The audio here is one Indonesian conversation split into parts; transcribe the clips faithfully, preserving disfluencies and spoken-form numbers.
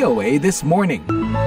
O A This Morning.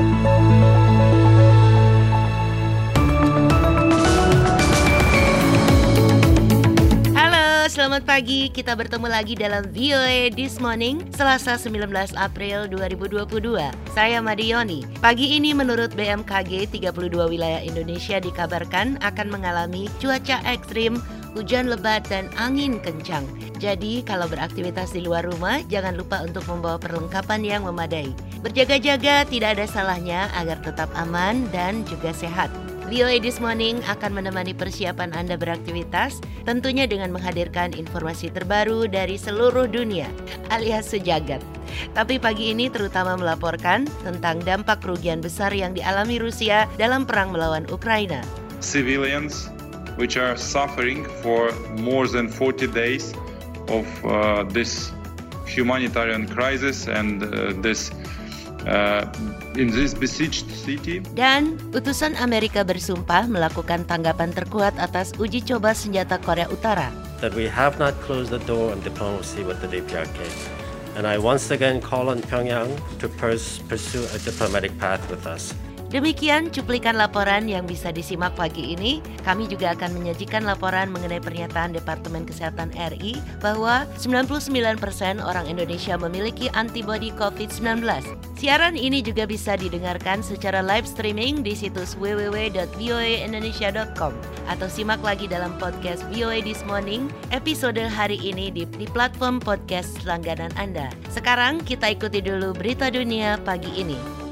Selamat pagi, kita bertemu lagi dalam V O A This Morning, Selasa sembilan belas April dua ribu dua puluh dua. Saya Madioni. Pagi ini menurut B M K G, tiga puluh dua wilayah Indonesia dikabarkan akan mengalami cuaca ekstrim, hujan lebat, dan angin kencang. Jadi kalau beraktivitas di luar rumah, jangan lupa untuk membawa perlengkapan yang memadai. Berjaga-jaga tidak ada salahnya agar tetap aman dan juga sehat. V O A This Morning akan menemani persiapan Anda beraktivitas, tentunya dengan menghadirkan informasi terbaru dari seluruh dunia, alias sejagat. Tapi pagi ini terutama melaporkan tentang dampak kerugian besar yang dialami Rusia dalam perang melawan Ukraina. Civilians which are suffering for more than forty days of uh, this humanitarian crisis and uh, this Uh, in this besieged city. Dan utusan Amerika bersumpah melakukan tanggapan terkuat atas uji coba senjata Korea Utara. That we have not closed the door on diplomacy with the D P R K. And I once again call on Pyongyang to pers- pursue a diplomatic path with us. Demikian cuplikan laporan yang bisa disimak pagi ini. Kami juga akan menyajikan laporan mengenai pernyataan Departemen Kesehatan R I bahwa sembilan puluh sembilan persen orang Indonesia memiliki antibodi covid sembilan belas. Siaran ini juga bisa didengarkan secara live streaming di situs w w w dot v o a indonesia dot com atau simak lagi dalam podcast V O A This Morning episode hari ini di, di platform podcast langganan Anda. Sekarang kita ikuti dulu berita dunia pagi ini.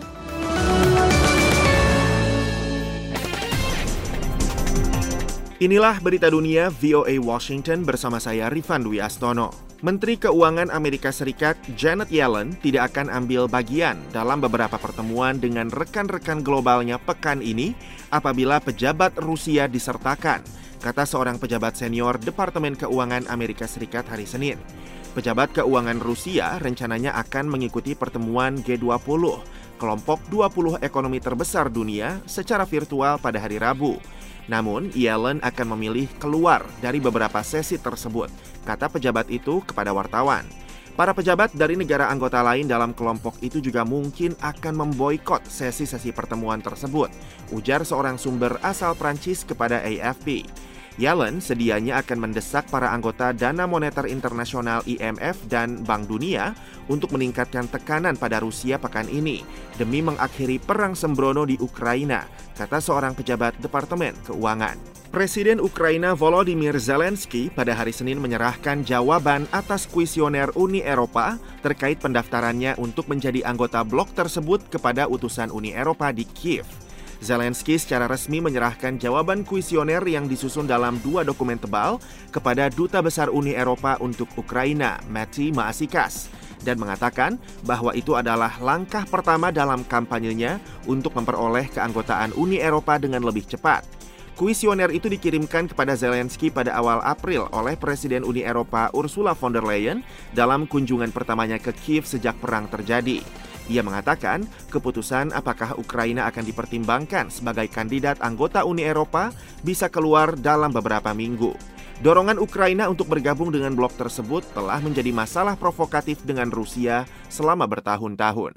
Inilah berita dunia V O A Washington bersama saya Rifan Dwi Astono. Menteri Keuangan Amerika Serikat Janet Yellen tidak akan ambil bagian dalam beberapa pertemuan dengan rekan-rekan globalnya pekan ini apabila pejabat Rusia disertakan, kata seorang pejabat senior Departemen Keuangan Amerika Serikat hari Senin. Pejabat keuangan Rusia rencananya akan mengikuti pertemuan G dua puluh, kelompok dua puluh ekonomi terbesar dunia, secara virtual pada hari Rabu. Namun, Yellen akan memilih keluar dari beberapa sesi tersebut, kata pejabat itu kepada wartawan. Para pejabat dari negara anggota lain dalam kelompok itu juga mungkin akan memboikot sesi-sesi pertemuan tersebut, ujar seorang sumber asal Prancis kepada A F P. Yellen sedianya akan mendesak para anggota Dana Moneter Internasional I M F dan Bank Dunia untuk meningkatkan tekanan pada Rusia pekan ini demi mengakhiri perang sembrono di Ukraina, kata seorang pejabat Departemen Keuangan. Presiden Ukraina Volodymyr Zelensky pada hari Senin menyerahkan jawaban atas kuesioner Uni Eropa terkait pendaftarannya untuk menjadi anggota blok tersebut kepada utusan Uni Eropa di Kiev. Zelensky secara resmi menyerahkan jawaban kuesioner yang disusun dalam dua dokumen tebal kepada Duta Besar Uni Eropa untuk Ukraina, Maciej Maasikas, dan mengatakan bahwa itu adalah langkah pertama dalam kampanyenya untuk memperoleh keanggotaan Uni Eropa dengan lebih cepat. Kuesioner itu dikirimkan kepada Zelensky pada awal April oleh Presiden Uni Eropa Ursula von der Leyen dalam kunjungan pertamanya ke Kiev sejak perang terjadi. Ia mengatakan keputusan apakah Ukraina akan dipertimbangkan sebagai kandidat anggota Uni Eropa bisa keluar dalam beberapa minggu. Dorongan Ukraina untuk bergabung dengan blok tersebut telah menjadi masalah provokatif dengan Rusia selama bertahun-tahun.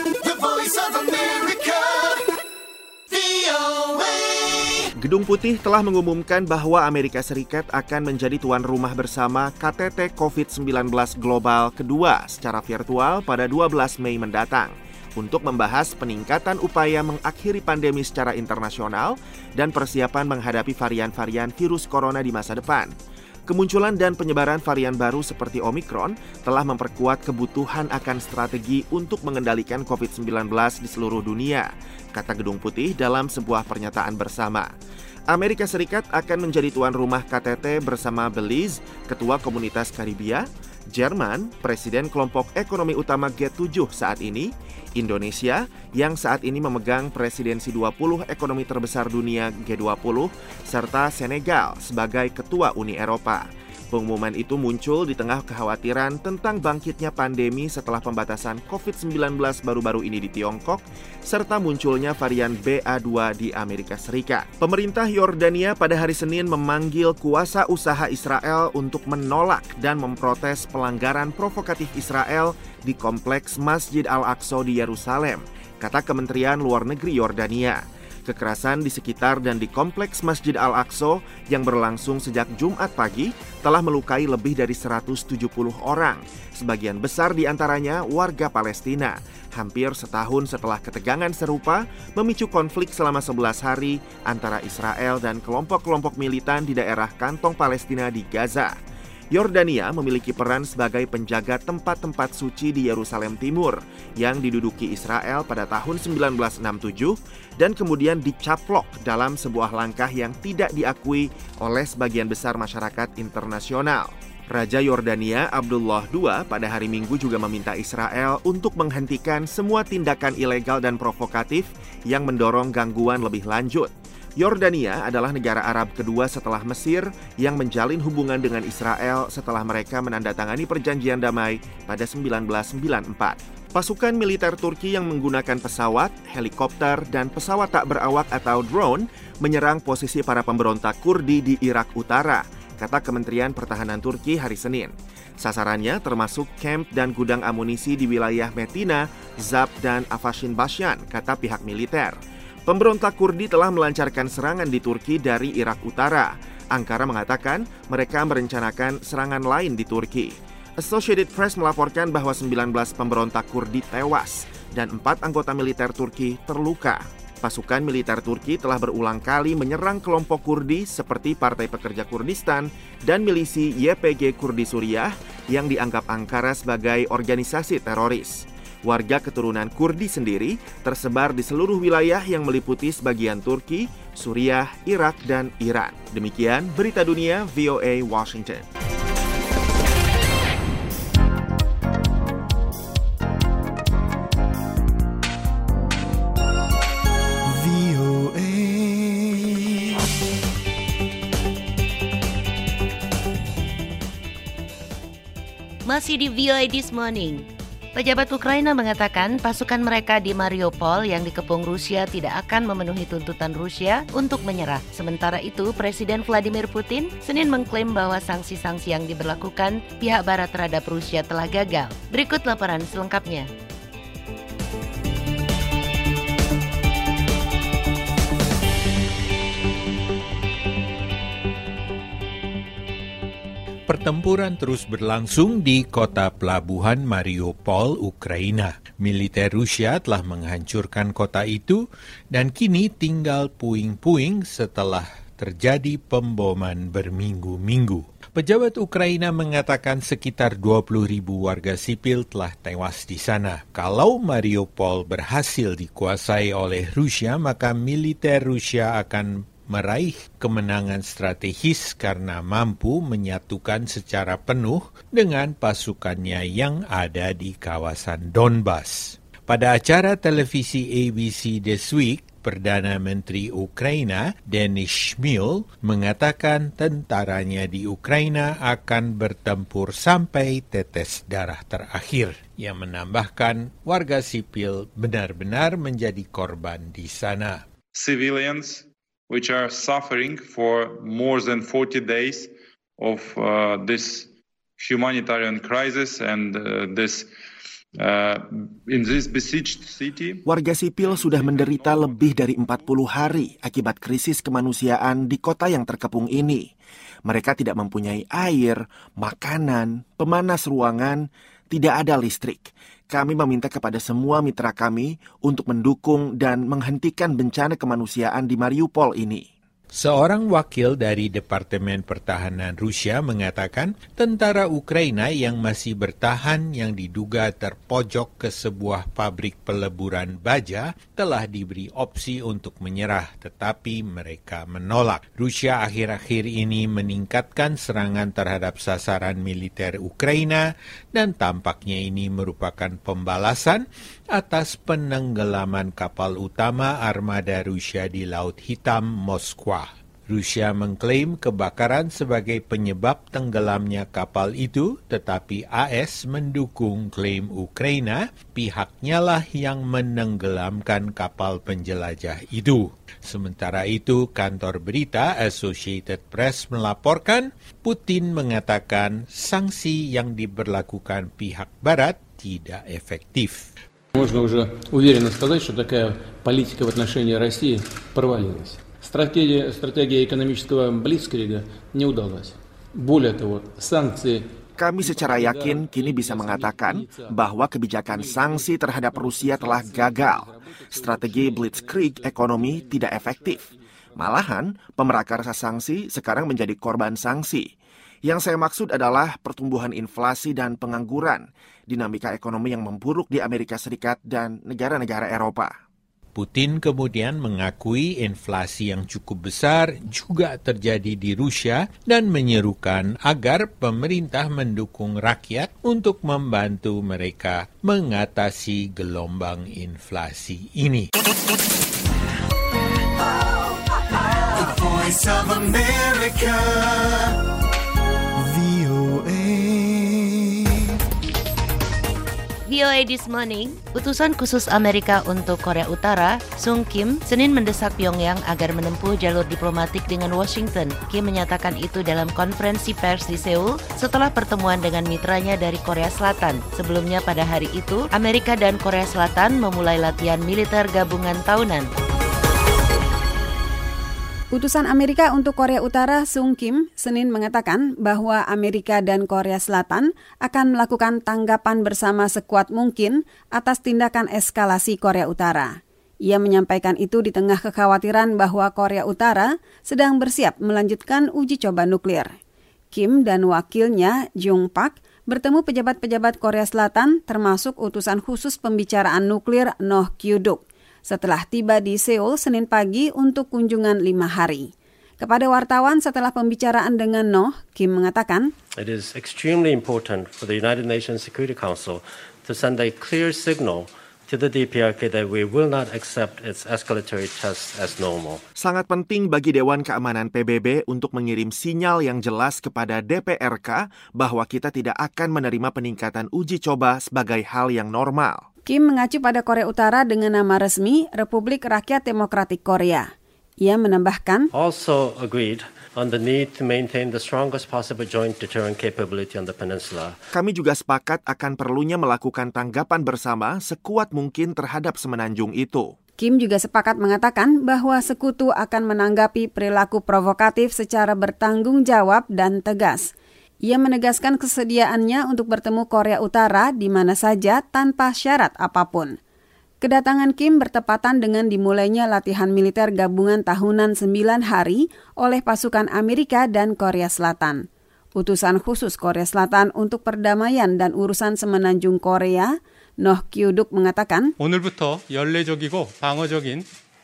Gedung Putih telah mengumumkan bahwa Amerika Serikat akan menjadi tuan rumah bersama K T T covid sembilan belas Global kedua secara virtual pada dua belas Mei mendatang untuk membahas peningkatan upaya mengakhiri pandemi secara internasional dan persiapan menghadapi varian-varian virus corona di masa depan. Kemunculan dan penyebaran varian baru seperti Omicron telah memperkuat kebutuhan akan strategi untuk mengendalikan covid sembilan belas di seluruh dunia, kata Gedung Putih dalam sebuah pernyataan bersama. Amerika Serikat akan menjadi tuan rumah K T T bersama Belize, Ketua Komunitas Karibia, Jerman, Presiden Kelompok Ekonomi Utama G tujuh saat ini, Indonesia yang saat ini memegang presidensi dua puluh ekonomi terbesar dunia G dua puluh, serta Senegal sebagai Ketua Uni Eropa. Pengumuman itu muncul di tengah kekhawatiran tentang bangkitnya pandemi setelah pembatasan covid sembilan belas baru-baru ini di Tiongkok, serta munculnya varian B A dua di Amerika Serikat. Pemerintah Yordania pada hari Senin memanggil kuasa usaha Israel untuk menolak dan memprotes pelanggaran provokatif Israel di kompleks Masjid Al-Aqsa di Yerusalem, kata Kementerian Luar Negeri Yordania. Kekerasan di sekitar dan di kompleks Masjid Al-Aqsa yang berlangsung sejak Jumat pagi telah melukai lebih dari seratus tujuh puluh orang. Sebagian besar di antaranya warga Palestina. Hampir setahun setelah ketegangan serupa memicu konflik selama sebelas hari antara Israel dan kelompok-kelompok militan di daerah kantong Palestina di Gaza. Yordania memiliki peran sebagai penjaga tempat-tempat suci di Yerusalem Timur yang diduduki Israel pada tahun seribu sembilan ratus enam puluh tujuh dan kemudian dicaplok dalam sebuah langkah yang tidak diakui oleh sebagian besar masyarakat internasional. Raja Yordania Abdullah kedua pada hari Minggu juga meminta Israel untuk menghentikan semua tindakan ilegal dan provokatif yang mendorong gangguan lebih lanjut. Yordania adalah negara Arab kedua setelah Mesir yang menjalin hubungan dengan Israel setelah mereka menandatangani perjanjian damai pada seribu sembilan ratus sembilan puluh empat. Pasukan militer Turki yang menggunakan pesawat, helikopter, dan pesawat tak berawak atau drone menyerang posisi para pemberontak Kurdi di Irak Utara, kata Kementerian Pertahanan Turki hari Senin. Sasarannya termasuk kamp dan gudang amunisi di wilayah Metina, Zab, dan Afashin Bashan, kata pihak militer. Pemberontak Kurdi telah melancarkan serangan di Turki dari Irak Utara. Ankara mengatakan mereka merencanakan serangan lain di Turki. Associated Press melaporkan bahwa sembilan belas pemberontak Kurdi tewas dan empat anggota militer Turki terluka. Pasukan militer Turki telah berulang kali menyerang kelompok Kurdi seperti Partai Pekerja Kurdistan dan milisi Y P G Kurdi Suriah yang dianggap Ankara sebagai organisasi teroris. Warga keturunan Kurdi sendiri tersebar di seluruh wilayah yang meliputi sebagian Turki, Suriah, Irak, dan Iran. Demikian Berita Dunia V O A Washington. Masih di V O A This Morning. Pejabat Ukraina mengatakan pasukan mereka di Mariupol yang dikepung Rusia tidak akan memenuhi tuntutan Rusia untuk menyerah. Sementara itu, Presiden Vladimir Putin Senin mengklaim bahwa sanksi-sanksi yang diberlakukan pihak Barat terhadap Rusia telah gagal. Berikut laporan selengkapnya. Pertempuran terus berlangsung di kota pelabuhan Mariupol, Ukraina. Militer Rusia telah menghancurkan kota itu dan kini tinggal puing-puing setelah terjadi pemboman berminggu-minggu. Pejabat Ukraina mengatakan sekitar dua puluh ribu warga sipil telah tewas di sana. Kalau Mariupol berhasil dikuasai oleh Rusia, maka militer Rusia akan meraih kemenangan strategis karena mampu menyatukan secara penuh dengan pasukannya yang ada di kawasan Donbas. Pada acara televisi A B C This Week, Perdana Menteri Ukraina Denis Shmyhal mengatakan tentaranya di Ukraina akan bertempur sampai tetes darah terakhir. Ia menambahkan warga sipil benar-benar menjadi korban di sana. Civilians which are suffering for more than forty days of uh, this humanitarian crisis and uh, this uh, in this besieged city. Warga sipil sudah menderita lebih dari empat puluh hari akibat krisis kemanusiaan di kota yang terkepung ini. Mereka tidak mempunyai air, makanan, pemanas ruangan, tidak ada listrik. Kami meminta kepada semua mitra kami untuk mendukung dan menghentikan bencana kemanusiaan di Mariupol ini. Seorang wakil dari Departemen Pertahanan Rusia mengatakan tentara Ukraina yang masih bertahan yang diduga terpojok ke sebuah pabrik peleburan baja telah diberi opsi untuk menyerah, tetapi mereka menolak. Rusia akhir-akhir ini meningkatkan serangan terhadap sasaran militer Ukraina dan tampaknya ini merupakan pembalasan atas penenggelaman kapal utama armada Rusia di Laut Hitam, Moskwa. Rusia mengklaim kebakaran sebagai penyebab tenggelamnya kapal itu, tetapi A S mendukung klaim Ukraina, pihaknya lah yang menenggelamkan kapal penjelajah itu. Sementara itu, kantor berita Associated Press melaporkan Putin mengatakan sanksi yang diberlakukan pihak Barat tidak efektif. Можно уже уверенно сказать, что такая политика в отношении России провалилась. Стратегия, стратегия экономического блицкрига не удалась. Более того, санкции. Kami secara yakin kini bisa mengatakan bahwa kebijakan sanksi terhadap Rusia telah gagal. Strategi blitzkrieg ekonomi tidak efektif. Malahan, pemerakarsa sanksi sekarang menjadi korban sanksi. Yang saya maksud adalah pertumbuhan inflasi dan pengangguran, dinamika ekonomi yang memburuk di Amerika Serikat dan negara-negara Eropa. Putin kemudian mengakui inflasi yang cukup besar juga terjadi di Rusia dan menyerukan agar pemerintah mendukung rakyat untuk membantu mereka mengatasi gelombang inflasi ini. The Voice of America, V O A. V O A This Morning, utusan khusus Amerika untuk Korea Utara, Sung Kim, Senin mendesak Pyongyang agar menempuh jalur diplomatik dengan Washington. Kim menyatakan itu dalam konferensi pers di Seoul setelah pertemuan dengan mitranya dari Korea Selatan. Sebelumnya pada hari itu, Amerika dan Korea Selatan memulai latihan militer gabungan tahunan. Utusan Amerika untuk Korea Utara, Sung Kim, Senin mengatakan bahwa Amerika dan Korea Selatan akan melakukan tanggapan bersama sekuat mungkin atas tindakan eskalasi Korea Utara. Ia menyampaikan itu di tengah kekhawatiran bahwa Korea Utara sedang bersiap melanjutkan uji coba nuklir. Kim dan wakilnya, Jung Pak, bertemu pejabat-pejabat Korea Selatan termasuk utusan khusus pembicaraan nuklir Noh Kyu-duk setelah tiba di Seoul Senin pagi untuk kunjungan lima hari. Kepada wartawan setelah pembicaraan dengan Noh, Kim mengatakan, It is extremely important for the United Nations Security Council to send a clear signal to the D P R K that we will not accept its escalatory tests as normal. Sangat penting bagi Dewan Keamanan P B B untuk mengirim sinyal yang jelas kepada D P R K bahwa kita tidak akan menerima peningkatan uji coba sebagai hal yang normal. Kim mengacu pada Korea Utara dengan nama resmi Republik Rakyat Demokratik Korea. Ia menambahkan, Also agreed on the need to maintain the strongest possible joint deterrent capability on the peninsula. Kami juga sepakat akan perlunya melakukan tanggapan bersama sekuat mungkin terhadap semenanjung itu. Kim juga sepakat mengatakan bahwa sekutu akan menanggapi perilaku provokatif secara bertanggung jawab dan tegas. Ia menegaskan kesediaannya untuk bertemu Korea Utara di mana saja tanpa syarat apapun. Kedatangan Kim bertepatan dengan dimulainya latihan militer gabungan tahunan sembilan hari oleh pasukan Amerika dan Korea Selatan. Utusan khusus Korea Selatan untuk perdamaian dan urusan semenanjung Korea, Noh Kyu-duk mengatakan, 오늘부터 연례적이고 방어적인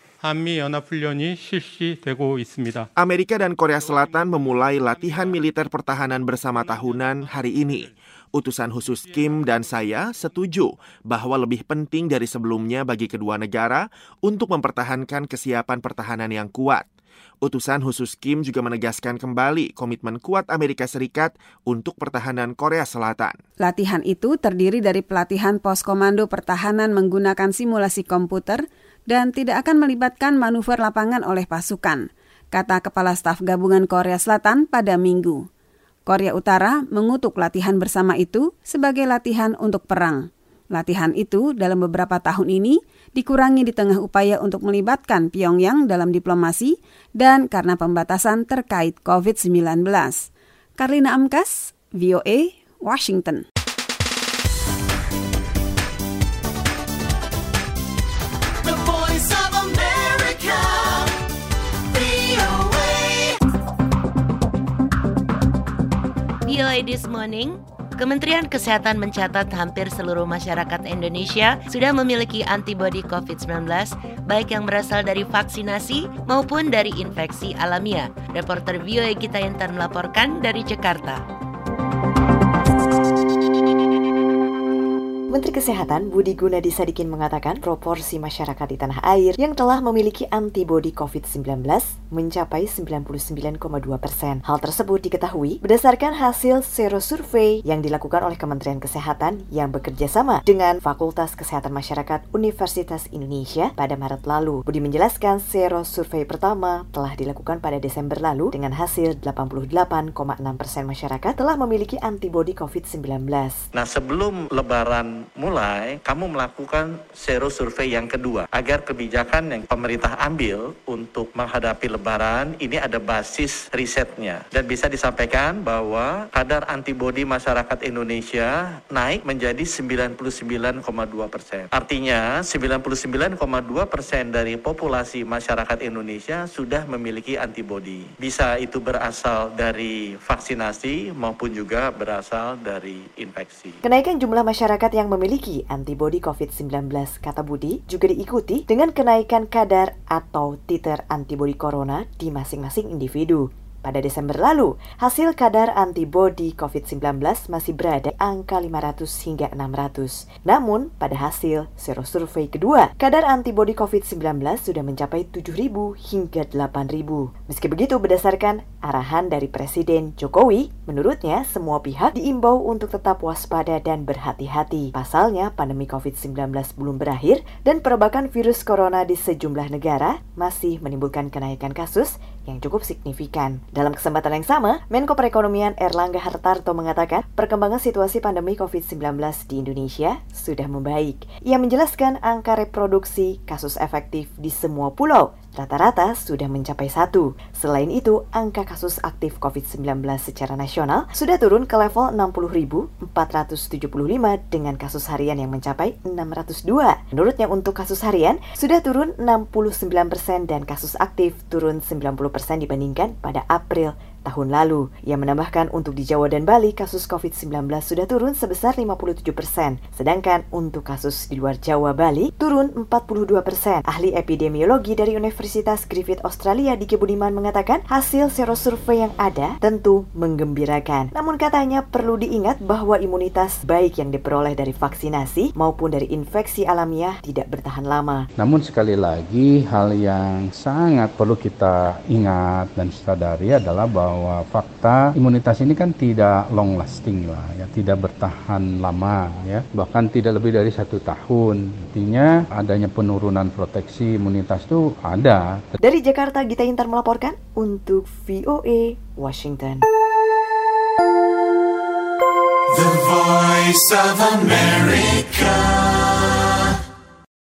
한미연합훈련이 실시되고 있습니다. Amerika dan Korea Selatan memulai latihan militer pertahanan bersama tahunan hari ini. Utusan khusus Kim dan saya setuju bahwa lebih penting dari sebelumnya bagi kedua negara untuk mempertahankan kesiapan pertahanan yang kuat. Utusan khusus Kim juga menegaskan kembali komitmen kuat Amerika Serikat untuk pertahanan Korea Selatan. Latihan itu terdiri dari pelatihan pos komando pertahanan menggunakan simulasi komputer dan tidak akan melibatkan manuver lapangan oleh pasukan, kata Kepala Staf Gabungan Korea Selatan pada Minggu. Korea Utara mengutuk latihan bersama itu sebagai latihan untuk perang. Latihan itu dalam beberapa tahun ini dikurangi di tengah upaya untuk melibatkan Pyongyang dalam diplomasi dan karena pembatasan terkait covid sembilan belas. Karlina Amkas, V O A, Washington. V O A This Morning, Kementerian Kesehatan mencatat hampir seluruh masyarakat Indonesia sudah memiliki antibodi covid sembilan belas, baik yang berasal dari vaksinasi maupun dari infeksi alamiah. Reporter V O A Gita Intan melaporkan dari Jakarta. Menteri Kesehatan Budi Gunadi Sadikin mengatakan proporsi masyarakat di tanah air yang telah memiliki antibodi covid sembilan belas mencapai sembilan puluh sembilan koma dua persen. Hal tersebut diketahui berdasarkan hasil serosurvei yang dilakukan oleh Kementerian Kesehatan yang bekerja sama dengan Fakultas Kesehatan Masyarakat Universitas Indonesia pada Maret lalu. Budi menjelaskan serosurvei pertama telah dilakukan pada Desember lalu dengan hasil delapan puluh delapan koma enam persen masyarakat telah memiliki antibodi covid sembilan belas. Nah, sebelum Lebaran akan mulai, kamu melakukan serosurvei yang kedua, agar kebijakan yang pemerintah ambil untuk menghadapi Lebaran ini ada basis risetnya. Dan bisa disampaikan bahwa kadar antibodi masyarakat Indonesia naik menjadi sembilan puluh sembilan koma dua persen. Artinya sembilan puluh sembilan koma dua persen dari populasi masyarakat Indonesia sudah memiliki antibodi. Bisa itu berasal dari vaksinasi maupun juga berasal dari infeksi. Kenaikan jumlah masyarakat yang memiliki antibodi covid sembilan belas, kata Budi, juga diikuti dengan kenaikan kadar atau titer antibodi corona di masing-masing individu. Pada Desember lalu, hasil kadar antibodi covid sembilan belas masih berada di angka lima ratus hingga enam ratus. Namun, pada hasil serosurvei kedua, kadar antibodi covid sembilan belas sudah mencapai tujuh ribu hingga delapan ribu. Meski begitu, berdasarkan arahan dari Presiden Jokowi, menurutnya semua pihak diimbau untuk tetap waspada dan berhati-hati. Pasalnya, pandemi covid sembilan belas belum berakhir dan perebakan virus corona di sejumlah negara masih menimbulkan kenaikan kasus yang cukup signifikan. Dalam kesempatan yang sama, Menko Perekonomian Erlangga Hartarto mengatakan perkembangan situasi pandemi covid sembilan belas di Indonesia sudah membaik. Ia menjelaskan angka reproduksi kasus efektif di semua pulau rata-rata sudah mencapai satu. Selain itu, angka kasus aktif covid sembilan belas secara nasional sudah turun ke level enam puluh ribu empat ratus tujuh puluh lima dengan kasus harian yang mencapai enam ratus dua. Menurutnya untuk kasus harian sudah turun enam puluh sembilan persen dan kasus aktif turun sembilan puluh persen dibandingkan pada April tahun lalu. Ia menambahkan untuk di Jawa dan Bali kasus covid sembilan belas sudah turun sebesar lima puluh tujuh persen. Sedangkan untuk kasus di luar Jawa Bali turun empat puluh dua persen. Ahli epidemiologi dari Universitas Griffith Australia Diki Budiman mengatakan hasil serosurvei yang ada tentu menggembirakan. Namun katanya perlu diingat bahwa imunitas baik yang diperoleh dari vaksinasi maupun dari infeksi alamiah tidak bertahan lama. Namun sekali lagi hal yang sangat perlu kita ingat dan sadari adalah bahwa bahwa fakta imunitas ini kan tidak long lasting lah, ya, tidak bertahan lama, ya, bahkan tidak lebih dari satu tahun. Artinya adanya penurunan proteksi imunitas itu ada. Dari Jakarta, Gita Intar melaporkan untuk V O A Washington. The Voice of America.